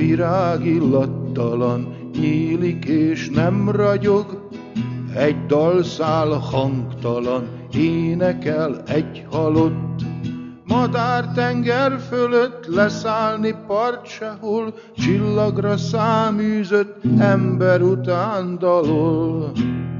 virágillattalan, nyílik és nem ragyog, egy dalszál hangtalan, énekel egy halott. Madár tenger fölött leszállni part sehol, csillagra száműzött ember után dalol.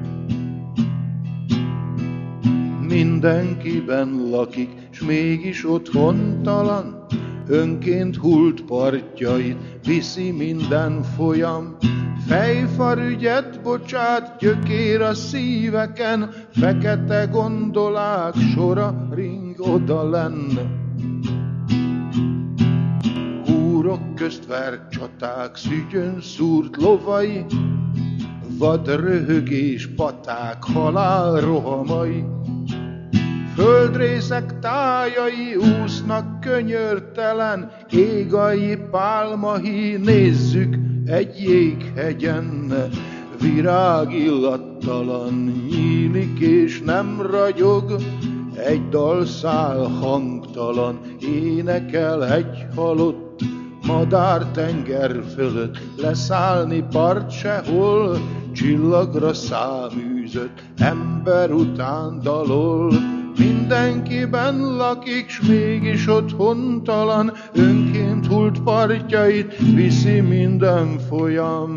Mindenkiben lakik, s mégis otthontalan, önként hult partjait viszi minden folyam. Fejfarügyet bocsát, gyökér a szíveken, fekete gondolák sora ring odalenn. Húrok közt vert csaták, szügyön szúrt lovai, vad röhögés paták, halál rohamai. Földrészek tájai úsznak könyörtelen, égai pálmahi, nézzük egy jéghegyen. Virágillattalan, nyílik és nem ragyog, egy dalszál hangtalan, énekel egy halott. Madár tenger fölött leszállni part sehol, csillagra száműzött ember után dalol. Mindenkiben lakik, s mégis otthontalan, önként hult partjait viszi minden folyam.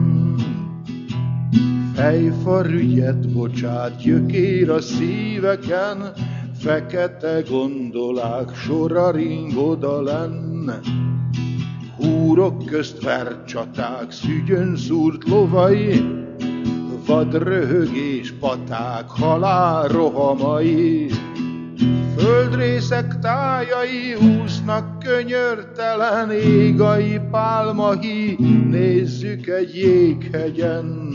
Fejfarügyet bocsát, gyökér a szíveken, fekete gondolák sora ring odalenn. Húrok közt vert csaták, szügyön szúrt lovai, vad röhögés paták, halál rohamai. Földrészek tájai úsznak könyörtelen, égai pálmahi, nézzük egy jéghegyen.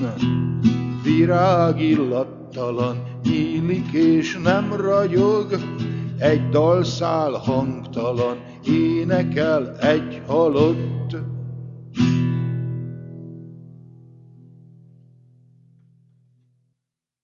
Virágillattalan, nyílik és nem ragyog, egy dalszál hangtalan, énekel egy halott.